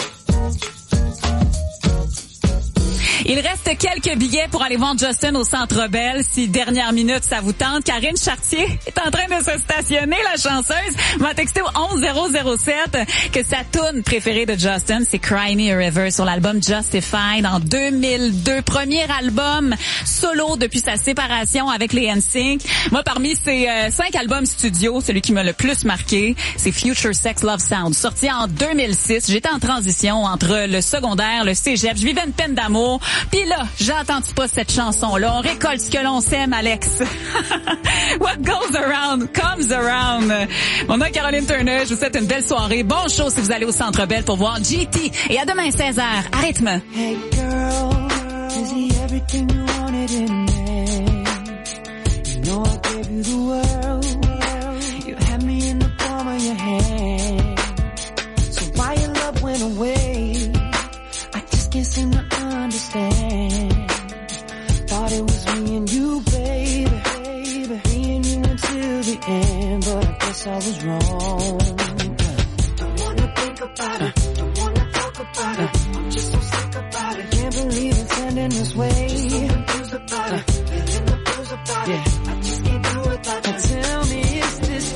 Il reste quelques billets pour aller voir Justin au Centre Bell. Si dernière minute, ça vous tente. Karine Chartier est en train de se stationner, la chanceuse. M'a texté au onze zéro zéro sept que sa tune préférée de Justin, c'est Cry Me a River sur l'album Justified en deux mille deux. Premier album solo depuis sa séparation avec les N Sync. Moi, parmi ces euh, cinq albums studio, celui qui m'a le plus marqué, c'est Future Sex Love Sound. Sorti en deux mille six. J'étais en transition entre le secondaire, le cégep. Je vivais une peine d'amour. Puis là, j'entends-tu pas cette chanson-là? On récolte ce que l'on sème, Alex. What goes around comes around. Mon nom est Caroline Turner. Je vous souhaite une belle soirée. Bon show si vous allez au Centre Bell pour voir G T. Et à demain, seize heures. À rythme. Hey girl, is he everything you wanted in a man? You know I gave you the world. You had me in the palm of your hand. So why your love went away? I just can't seem to understand. Thought it was me and you, baby, baby. Me and you until the end, but I guess I was wrong. Don't wanna think about it, don't wanna talk about it. I'm just so sick about it. Can't believe it's ending this way. Just so confused about it, feeling the blues about it. I just can't do it without you. Tell me, is this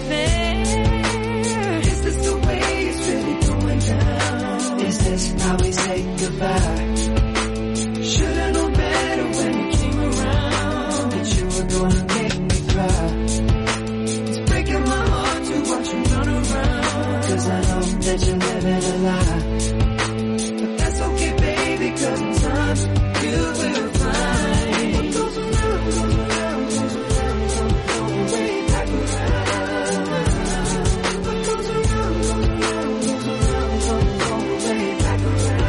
fair? Is this the way it's really going down? Is this how we say goodbye? Should've known better when you came around that you were gonna make me cry. It's breaking my heart to watch you run around, 'cause I know that you're living a lie. But that's okay, baby, 'cause in time you will find what goes around, goes around, goes around, goes way back around. What goes around, goes around, goes around, goes way back around.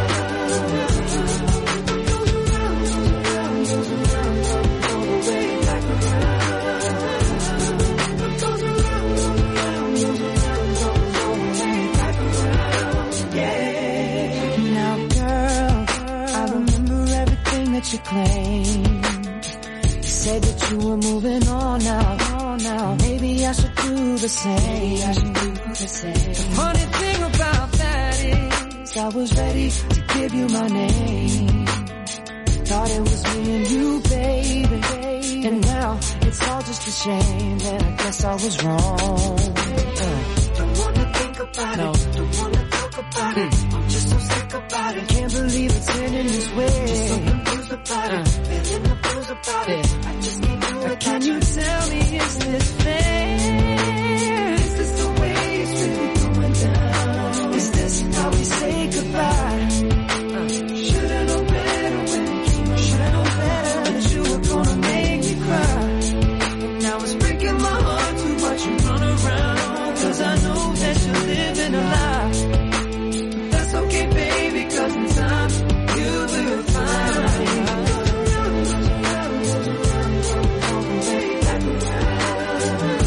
You claimed. You said that you were moving on now, on now. Maybe I should do the same. Maybe I should do the same. The funny thing about that is I was ready to give you my name. Thought it was me and you, baby. And now it's all just a shame that I guess I was wrong. Uh, don't wanna think about no. it. Don't wanna talk about mm. it. I'm just so sick about it. Can't believe it's ending this way. Just so confused about it. Feeling the blues about it. I just can't do it. Can you tell me, is this fair? Is this the way it's really going down? Is this how we say goodbye? Uh, should've known better when you came around. Should've known better that you were gonna make me cry. But now it's breaking my heart to watch you run around, 'cause I know that you're living a lie. But that's okay, baby, 'cause in time you will find. Goes around, goes around, goes around, goes way back around.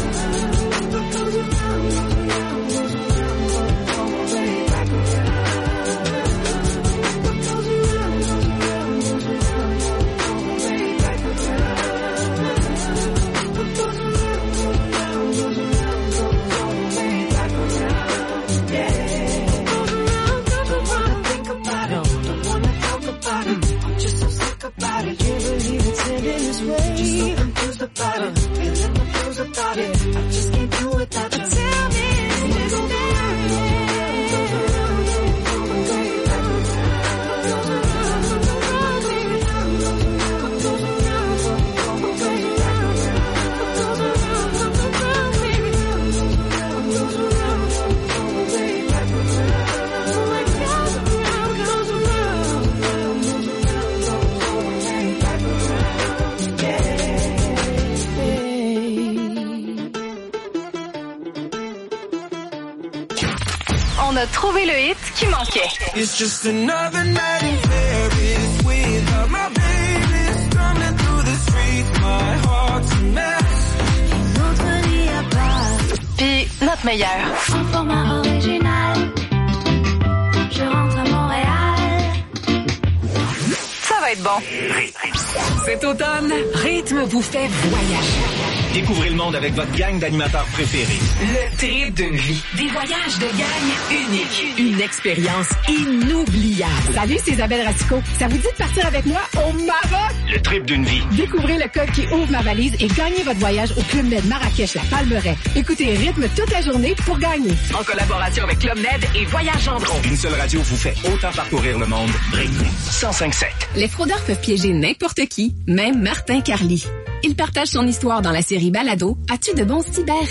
a trouvé le hit qui manquait. It's just another night in Paris without my baby stumbling through the streets. My heart's a mess. Notre vie à part. Puis notre meilleur. En format original. Je rentre à Montréal. Ça va être bon. Cet automne, Rythme vous fait voyager. Découvrez le monde avec votre gang d'animateurs préférés. Le trip d'une vie. Des voyages de gang uniques. Une expérience inoubliable. Salut, c'est Isabelle Ratico. Ça vous dit de partir avec moi au Maroc? Le trip d'une vie. Découvrez le code qui ouvre ma valise et gagnez votre voyage au Club Med Marrakech, la Palmeraie. Écoutez Rythme toute la journée pour gagner. En collaboration avec Club Med et Voyage Gendron. Une seule radio vous fait autant parcourir le monde. Rythme cent cinq sept. Les fraudeurs peuvent piéger n'importe qui, même Martin Carly. Il partage son histoire dans la série Balado « As-tu de bons cyber-réflexes ?»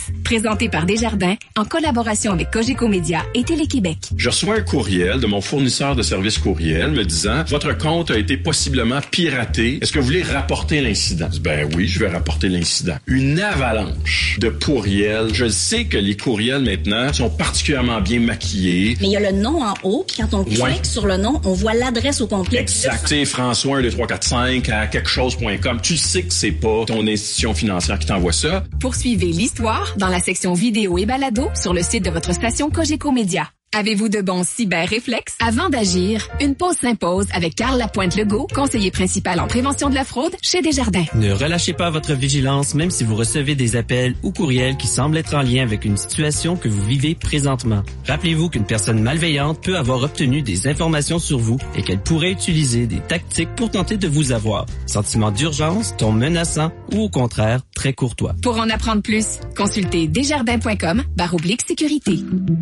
présenté par Desjardins en collaboration avec Cogeco Média et Télé-Québec. Je reçois un courriel de mon fournisseur de services courriel me disant « Votre compte a été possiblement piraté. Est-ce que vous voulez rapporter l'incident? » Ben oui, je vais rapporter l'incident. Une avalanche de courriels. Je sais que les courriels maintenant sont particulièrement bien maquillés. Mais il y a le nom en haut, puis quand on clique ouais. sur le nom, on voit l'adresse au complet. Exact. C'est François un deux trois quatre cinq à quelque chose point com. Tu sais que c'est pas ton institution financière qui t'envoie ça. Poursuivez l'histoire dans la section vidéo et balado sur le site de votre station Cogeco Média. Avez-vous de bons cyber-réflexes? Avant d'agir, une pause s'impose avec Carl Lapointe-Legault, conseiller principal en prévention de la fraude chez Desjardins. Ne relâchez pas votre vigilance même si vous recevez des appels ou courriels qui semblent être en lien avec une situation que vous vivez présentement. Rappelez-vous qu'une personne malveillante peut avoir obtenu des informations sur vous et qu'elle pourrait utiliser des tactiques pour tenter de vous avoir. Sentiment d'urgence, ton menaçant ou au contraire, très courtois. Pour en apprendre plus, consultez desjardins.com barre oblique sécurité.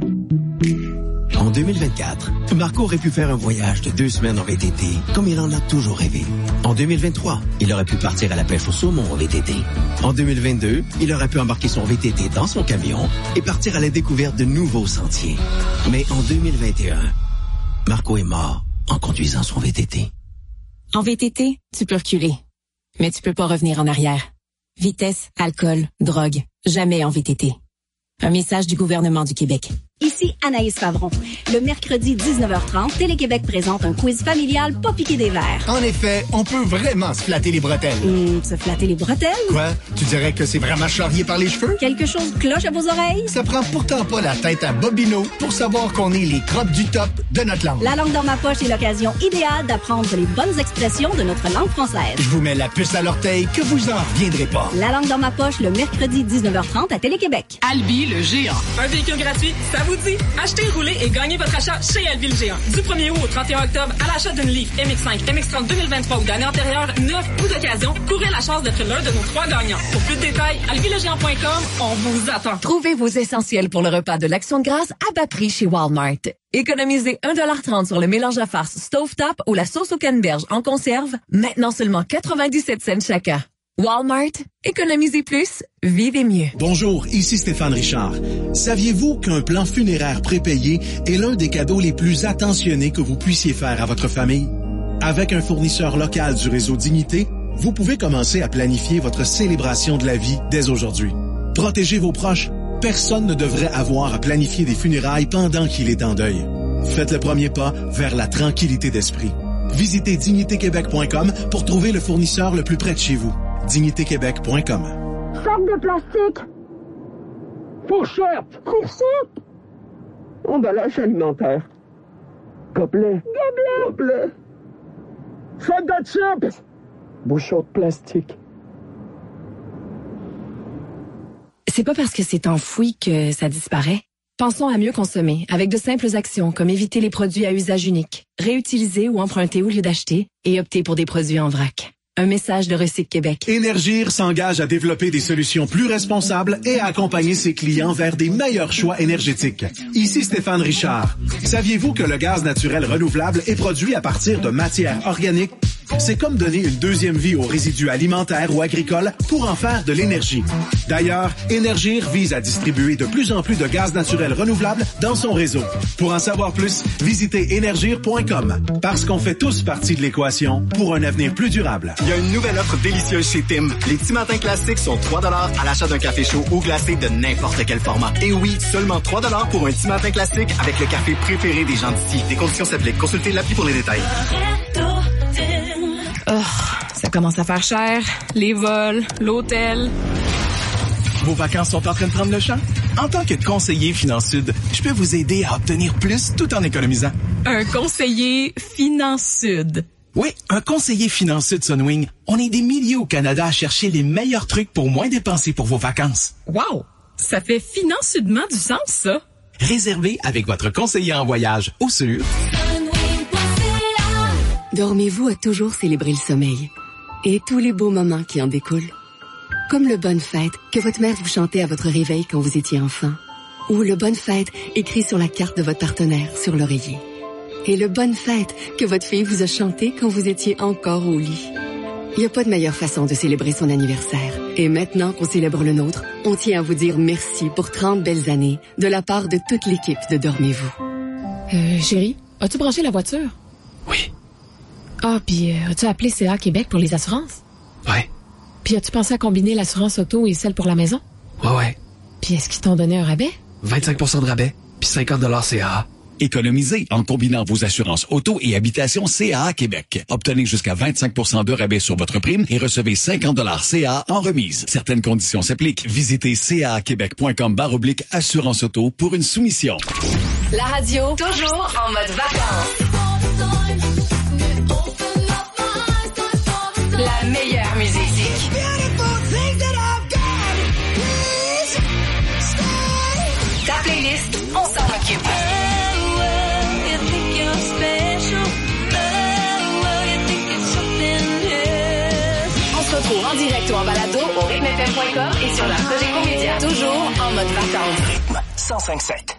En deux mille vingt-quatre, Marco aurait pu faire un voyage de deux semaines en V T T, comme il en a toujours rêvé. En deux mille vingt-trois, il aurait pu partir à la pêche au saumon en V T T. En deux mille vingt-deux, il aurait pu embarquer son V T T dans son camion et partir à la découverte de nouveaux sentiers. Mais en deux mille vingt et un, Marco est mort en conduisant son V T T. En V T T, tu peux reculer, mais tu peux pas revenir en arrière. Vitesse, alcool, drogue, jamais en V T T. Un message du gouvernement du Québec. Ici Anaïs Favron. Le mercredi dix-neuf heures trente, Télé-Québec présente un quiz familial pas piqué des verres. En effet, on peut vraiment se flatter les bretelles. Hum, se flatter les bretelles? Quoi? Tu dirais que c'est vraiment charrié par les cheveux? Quelque chose cloche à vos oreilles? Ça prend pourtant pas la tête à Bobino pour savoir qu'on est les crottes du top de notre langue. La langue dans ma poche est l'occasion idéale d'apprendre les bonnes expressions de notre langue française. Je vous mets la puce à l'orteil que vous en reviendrez pas. La langue dans ma poche le mercredi dix-neuf heures trente à Télé-Québec. Albi le géant. Un véhicule gratuit, ça vous dit? Achetez, roulez et gagnez votre achat chez Albi le géant. Du premier août au trente et un octobre, à l'achat d'une Leaf M X cinq, M X trente deux mille vingt-trois ou d'année antérieure, neuf ou d'occasion, courez la chance d'être l'un de nos trois gagnants. Pour plus de détails, albi le géant point com, on vous attend. Trouvez vos essentiels pour le repas de l'Action de grâce à bas prix chez Walmart. Économisez un dollar trente sur le mélange à farce Stovetop ou la sauce au canneberge en conserve, maintenant seulement quatre-vingt-dix-sept cents chacun. Walmart, économisez plus, vivez mieux. Bonjour, ici Stéphane Richard. Saviez-vous qu'un plan funéraire prépayé est l'un des cadeaux les plus attentionnés que vous puissiez faire à votre famille? Avec un fournisseur local du réseau Dignité, vous pouvez commencer à planifier votre célébration de la vie dès aujourd'hui. Protégez vos proches. Personne ne devrait avoir à planifier des funérailles pendant qu'il est en deuil. Faites le premier pas vers la tranquillité d'esprit. Visitez dignité québec point com pour trouver le fournisseur le plus près de chez vous. dignité québec point com. Sac de plastique. Fourchette. Fourchette. Emballage alimentaire. Gobelet. Gobelet. Gobelet. Sac de chips. Bouchon de plastique. C'est pas parce que c'est enfoui que ça disparaît. Pensons à mieux consommer avec de simples actions comme éviter les produits à usage unique, réutiliser ou emprunter au lieu d'acheter et opter pour des produits en vrac. Un message de Recyc Québec. Énergir s'engage à développer des solutions plus responsables et à accompagner ses clients vers des meilleurs choix énergétiques. Ici Stéphane Richard. Saviez-vous que le gaz naturel renouvelable est produit à partir de matières organiques? C'est comme donner une deuxième vie aux résidus alimentaires ou agricoles pour en faire de l'énergie. D'ailleurs, Énergir vise à distribuer de plus en plus de gaz naturel renouvelable dans son réseau. Pour en savoir plus, visitez énergir point com. Parce qu'on fait tous partie de l'équation pour un avenir plus durable. Il y a une nouvelle offre délicieuse chez Tim. Les petits matins classiques sont trois dollars à l'achat d'un café chaud ou glacé de n'importe quel format. Et oui, seulement trois dollars pour un petit matin classique avec le café préféré des gens d'ici. Des conditions s'appliquent. Consultez l'appli pour les détails. Oh, ça commence à faire cher. Les vols, l'hôtel. Vos vacances sont en train de prendre le champ? En tant que conseiller Finance Sud, je peux vous aider à obtenir plus tout en économisant. Un conseiller Finance Sud. Oui, un conseiller Finance Sud Sunwing. On est des milliers au Canada à chercher les meilleurs trucs pour moins dépenser pour vos vacances. Wow! Ça fait financièrement du sens, ça. Réservez avec votre conseiller en voyage au sûr. Dormez-vous a toujours célébré le sommeil et tous les beaux moments qui en découlent. Comme le Bonne Fête que votre mère vous chantait à votre réveil quand vous étiez enfant. Ou le Bonne Fête écrit sur la carte de votre partenaire sur l'oreiller. Et le Bonne Fête que votre fille vous a chanté quand vous étiez encore au lit. Il n'y a pas de meilleure façon de célébrer son anniversaire. Et maintenant qu'on célèbre le nôtre, on tient à vous dire merci pour trente belles années de la part de toute l'équipe de Dormez-vous. Euh, chérie, as-tu branché la voiture? Oui. Ah, puis euh, as-tu appelé C A Québec pour les assurances? Ouais. Puis as-tu pensé à combiner l'assurance auto et celle pour la maison? Ouais, ouais. Puis est-ce qu'ils t'ont donné un rabais? vingt-cinq pour cent de rabais, puis cinquante dollars C A A. Économisez en combinant vos assurances auto et habitation C A A Québec. Obtenez jusqu'à vingt-cinq pour cent de rabais sur votre prime et recevez cinquante dollars C A A en remise. Certaines conditions s'appliquent. Visitez c a a québec point com barre oblique assurance auto pour une soumission. La radio, toujours en mode vacances. La meilleure musique. Ta playlist, on s'en occupe. On se retrouve en direct ou en balado au rythme f m point com et sur la Cogeco Média. Toujours en mode vacances. Rythme cent cinq sept.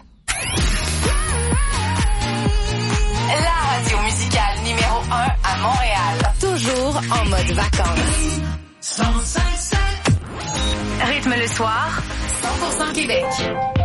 La radio musicale numéro un à Montréal. Toujours en mode vacances. cent cinq sept. Rythme le soir, cent pour cent Québec.